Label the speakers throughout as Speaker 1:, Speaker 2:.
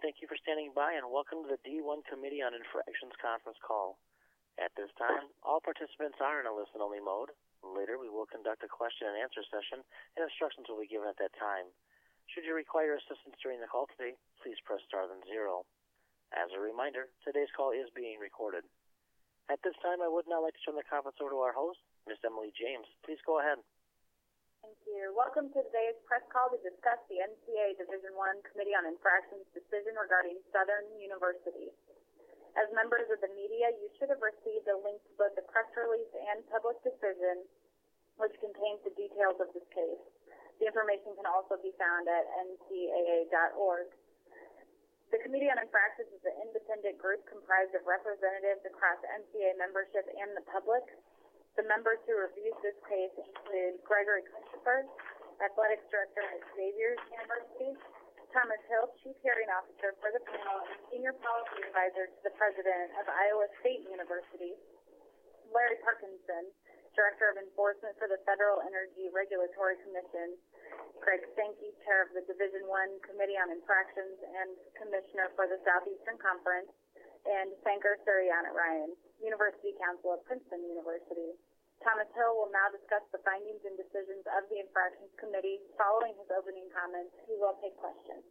Speaker 1: thank you for standing by, and welcome to the D1 Committee on Infractions conference call. At this time, all participants are in a listen-only mode. Later, we will conduct a question-and-answer session, and instructions will be given at that time. Should you require assistance during the call today, please press star then 0. As a reminder, today's call is being recorded. At this time, I would now like to turn the conference over to our host, Ms. Emily James. Please go ahead.
Speaker 2: Thank you. Welcome to today's press call to discuss the NCAA Division I Committee on Infractions decision regarding Southern University. As members of the media, you should have received a link to both the press release and public decision, which contains the details of this case. The information can also be found at ncaa.org. The Committee on Infractions is an independent group comprised of representatives across NCAA membership and the public. The members who reviewed this case include Gregory Christopher, Athletics Director at Xavier University, Thomas Hill, Chief Hearing Officer for the panel and Senior Policy Advisor to the President of Iowa State University, Larry Parkinson, Director of Enforcement for the Federal Energy Regulatory Commission, Greg Sankey, Chair of the Division I Committee on Infractions and Commissioner for the Southeastern Conference, and Sankar Suryana Ryan, University Counsel at Princeton University. Thomas Hill will now discuss the findings and decisions of the Infractions Committee. Following his opening comments, he will take questions.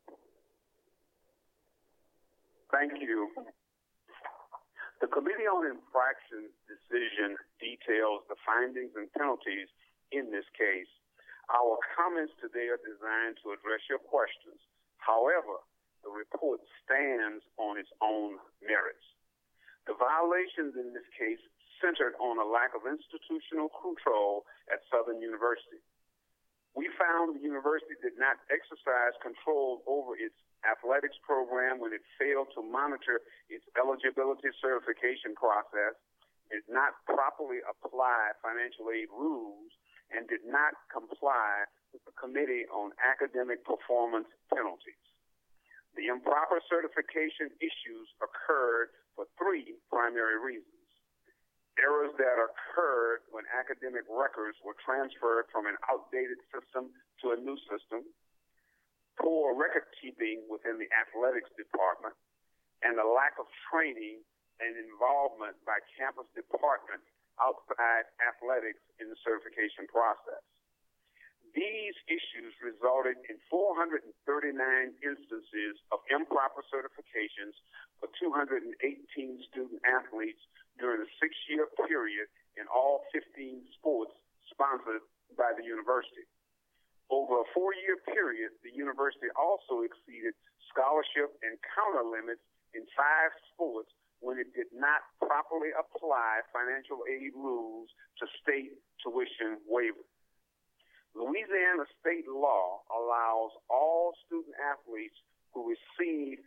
Speaker 3: Thank you. The Committee on Infractions decision details the findings and penalties in this case. Our comments today are designed to address your questions. However, the report stands on its own merits. The violations in this case centered on a lack of institutional control at Southern University. We found the university did not exercise control over its athletics program when it failed to monitor its eligibility certification process, did not properly apply financial aid rules, and did not comply with the Committee on Academic Performance penalties. The improper certification issues occurred for 3 primary reasons. Errors that occurred when academic records were transferred from an outdated system to a new system, poor record keeping within the athletics department, and a lack of training and involvement by campus departments outside athletics in the certification process. These issues resulted in 439 instances of improper certifications for 218 student athletes during a 6-year period in all 15 sports sponsored by the university. Over a 4-year period, the university also exceeded scholarship and counter limits in 5 sports when it did not properly apply financial aid rules to state tuition waivers. Louisiana state law allows all student athletes who receive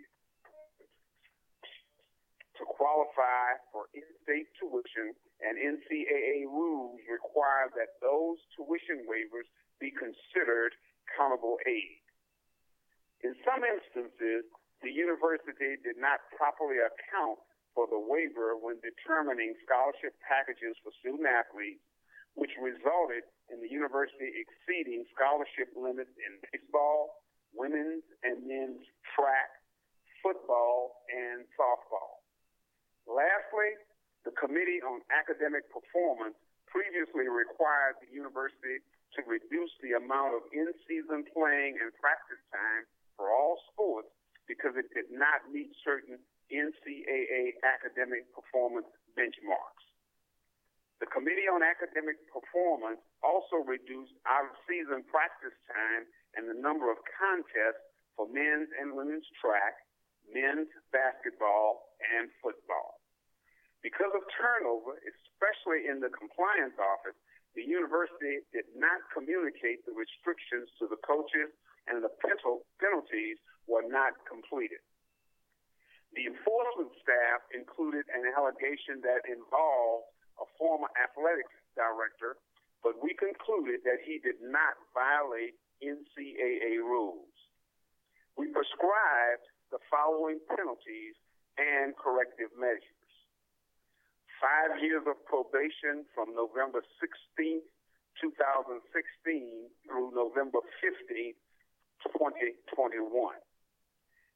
Speaker 3: to qualify for in-state tuition, and NCAA rules require that those tuition waivers be considered countable aid. In some instances, the university did not properly account for the waiver when determining scholarship packages for student athletes, which resulted in the university exceeding scholarship limits in baseball, women's and men's track, football, and softball. Lastly, the Committee on Academic Performance previously required the university to reduce the amount of in-season playing and practice time for all sports because it did not meet certain NCAA academic performance benchmarks. The Committee on Academic Performance also reduced out-of-season practice time and the number of contests for men's and women's track, men's basketball, and football. Because of turnover, especially in the compliance office, the university did not communicate the restrictions to the coaches, and the penalties were not completed. The enforcement staff included an allegation that involved a former athletics director, but we concluded that he did not violate NCAA rules. We prescribed the following penalties and corrective measures: 5 years of probation from November 16, 2016 through November 15, 2021.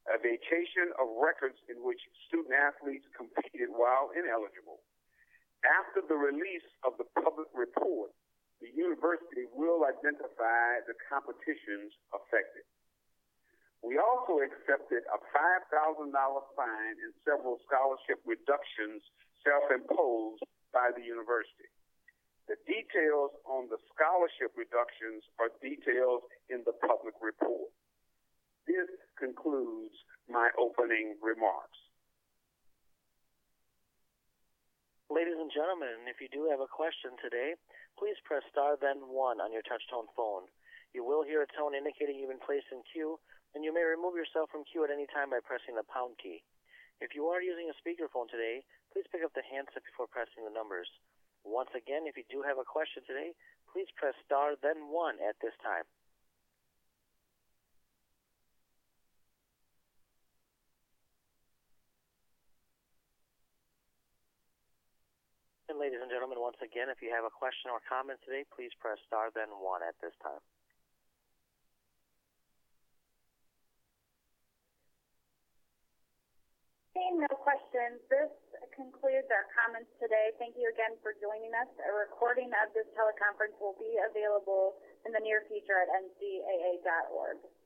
Speaker 3: a vacation of records in which student-athletes competed while ineligible. After the release of the public report, the university will identify the competitions affected. We also accepted a $5,000 fine and several scholarship reductions self-imposed by the university. The details on the scholarship reductions are detailed in the public report. This concludes my opening remarks.
Speaker 1: Ladies and gentlemen, if you do have a question today, please press star then 1 on your touch-tone phone. You will hear a tone indicating you've been placed in queue, and you may remove yourself from queue at any time by pressing the pound key. If you are using a speakerphone today, please pick up the handset before pressing the numbers. Once again, if you do have a question today, please press star then 1 at this time. And ladies and gentlemen, once again, if you have a question or comment today, please press star then 1 at this time.
Speaker 2: Seeing no questions, this concludes our comments today. Thank you again for joining us. A recording of this teleconference will be available in the near future at ncaa.org.